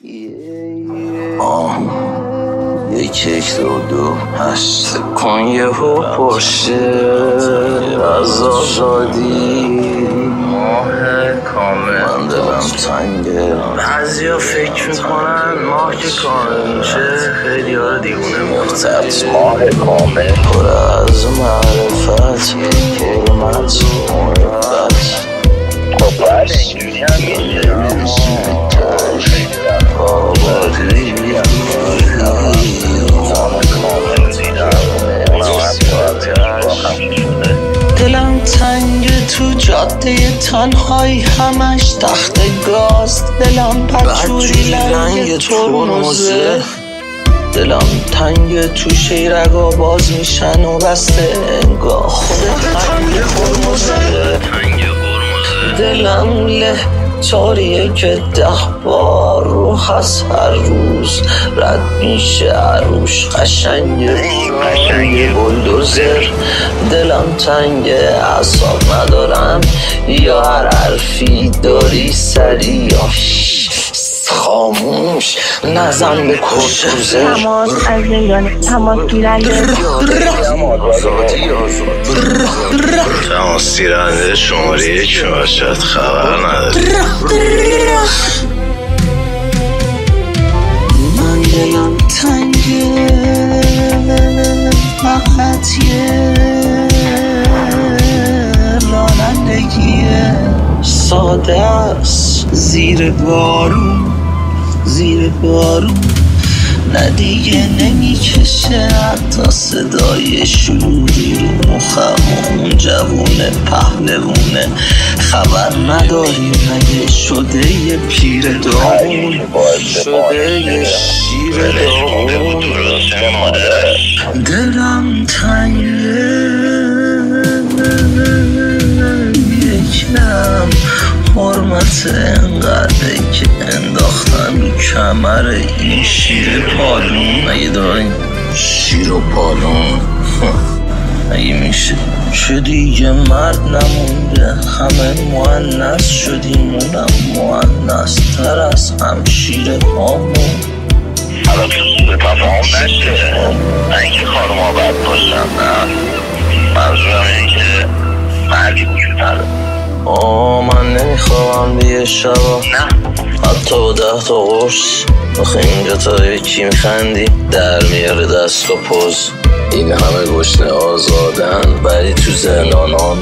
یک 228 کن یه پرشه از آزادی ماه کامل من دلم تنگه بعضیا فکر میکنن ماه که کامل میشه خیلی ها رو دیوونه مرتبط ماه کامل پر از معرفت حرمت محبت خب بله اینجوری هم میشه آبادی دلم تنگ تو جاده تنهایی همش تخت گاز دلم پچوری رنگ ترمزه دلم تنگ تو شیرگا باز میشن و بسته انگاه خود تنگ خرمزه دلم له تاریه که 10 بار رو هست هر روز رد میشه عروش قشنگ بلدوزر دلم تنگ اعصاب ندارم یا هر حرفی داری سری یا خاموش نزن به کشوزر تماس از زندان تماس گیرنده تماس گیرنده شماره 1 باشد خبر نداری من دلم تنگه فقطیه رانندگیه ساده است زیر بارون نه دیگه نمیکشه حتی صدای شروری رو مخم اون جوونه پهلوونه خبر نداری مگه شده یه پیر داغون شده یه شیر داغون دلم تنگه یکم حرمت انقدره که انداختن رو کمر این شیر پالون اگه دارین شیر و پالون اگه میشه چه دیگه مرد نمونده همه مؤنث شدیم اونم مؤنث تر از همشیر هامون حالا تو سوء تفاهم نشه نه اینکه خانوما بد باشن نه منظورم اینه که مردی وجود نداره من نمیخوام دیگه شبا نه حتی با 10 تا قرص آخه اینجا تا یکی میخندی در میاره دست و پوز این همه گشنه آزادن ولی تو زندانان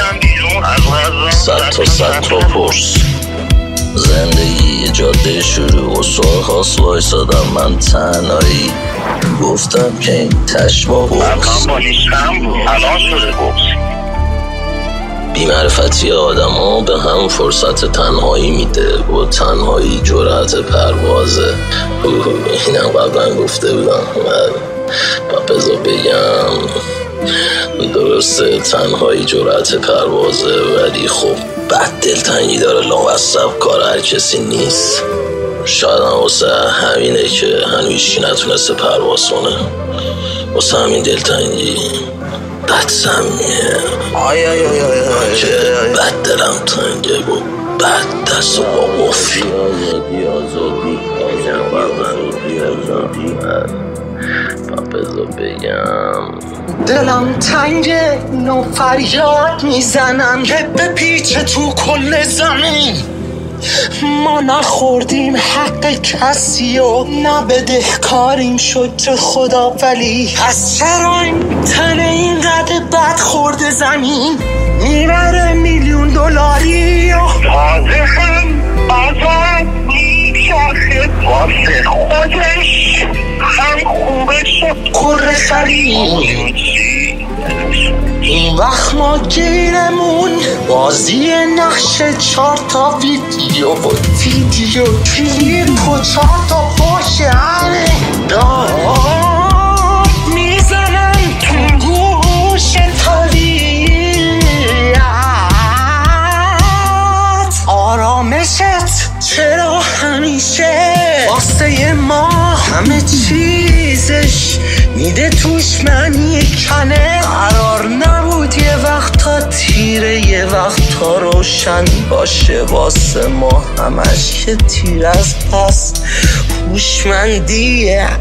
صد تا پرس زندگی جاده شروع و سرخواست وایسادم من تنهایی گفتم که این تشبا بوکس الان شده بوکس بی‌معرفتی آدم ها به هم فرصت تنهایی میده و تنهایی جرأت پروازه اینم قبلا گفته بودم و بذار بگم درسته تنهایی جرأت پروازه ولی خب بد دلتنگی داره لاقصب کار هر کسی نیست شاید هم واسه همینه که هنویشی نتونسته پرواز کنه واسه همین دلتنگی بد سمیه که بد دلم تنگه و بد دست و با قفی آزادی بذار بگم دلم تنگه نو فریاد میزنم که به پیچ تو کل زمین ما نخوردیم حق کسی و نبده کاریم شد چه خدا ولی پس چرا این تن اینقدر بد خورده زمین میبره $1,000,000 تازه هم آزاد میشاخه واسه خودش هم خوبه شد کره خرید این وقت ما گیرمون بازی نقش 4 تا ویدیو و کلیپ و 4 تا باشه همه داد میزنن تو گوش طبیعت آرامشت چرا همیشه واسه ما همه چیزش میده توش معنی کنه قرار نبود یه وقت تا تیره یه وقت تا روشن روشن باشه واسه ما همش که تیر از پس هوشمندیه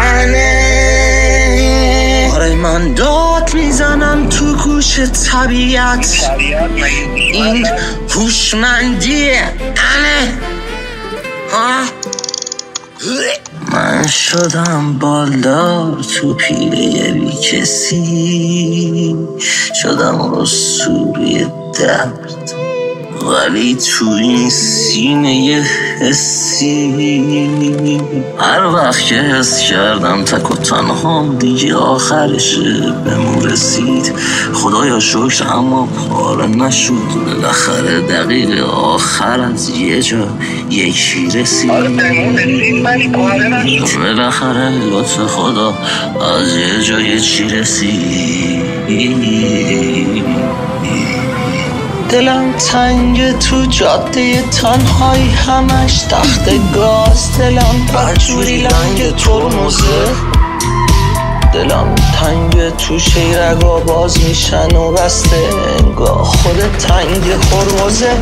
آره من داد میزنم تو گوش طبیعت این هوشمندیه من شدم بالدار تو پیله بی کسی شدم اسطوره درد ولی تو این سینه حسی هر وقت که حس کردم تک و تنهام دیگه آخرشه بهمون رسید خدایا شکر اما پاره نشد بالاخره دقیقه آخر از یه جا یکی رسید بالاخره لطف خدا از یه جا یکی رسید دلم تنگ تو جاده تنهایی همش تخت گاز دلم برجوری لنگ ترمزه دلم تنگ تو شیرگا باز میشن و بسته انگاه خود تنگ خرمزه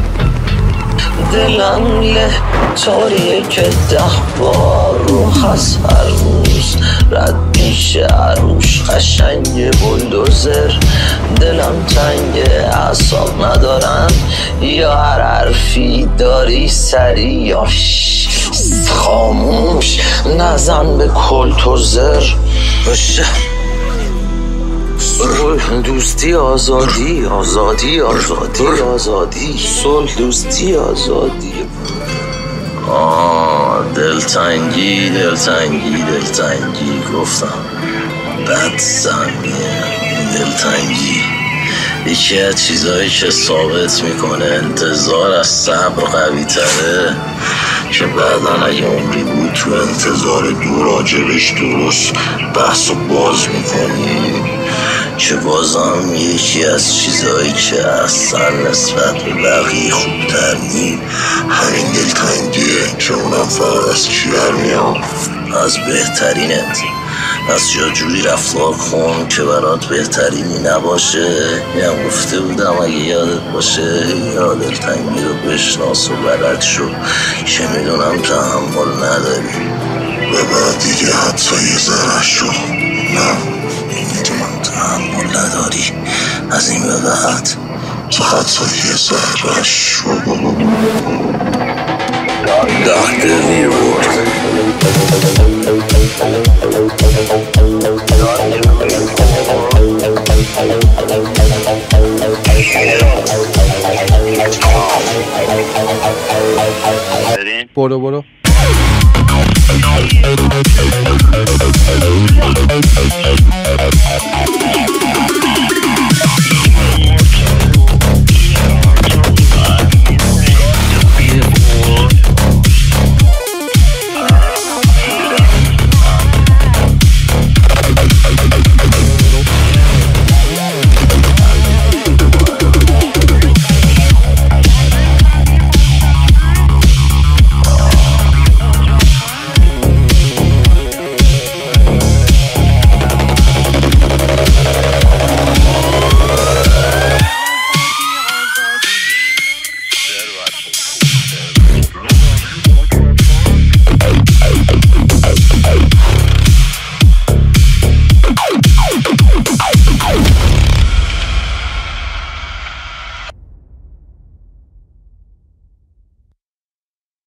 دلم له طوریه که 10 بار روح از هر روز رد میشه عروش قشنگ بلدوزر دلم تنگ اعصاب ندارم یا هر حرفی داری سری یا خاموش نزن به کلتوزر باشه دوستی آزادی آزادی آزادی آزادی صلح دوستی آزادی دلتنگی دلتنگی دلتنگی گفتم بد سمیه دلتنگی یکی از چیزایی که ثابت میکنه انتظار از صبر قوی تره که بعدن اگه عمری بود تو انتظار دو راجبش درست بحث و باز میکنی که بازم یکی از چیزایی که اصلا نسبت به بقیه خوبتر نی همین دلتنگیه که اونم فقط از کی برمیاد از بهترینت از جوری رفتار کن که برات بهترینی نباشه هم گفته بودم اگه یادت باشه یا دلتنگی رو بشناس و بلد شو که میدونم تحمل نداری و بعد دیگه حتی یه ذره شو نه میدونم تحمل نداری از این به بعد تو حتی یه ذره شو داخته ویرورد برو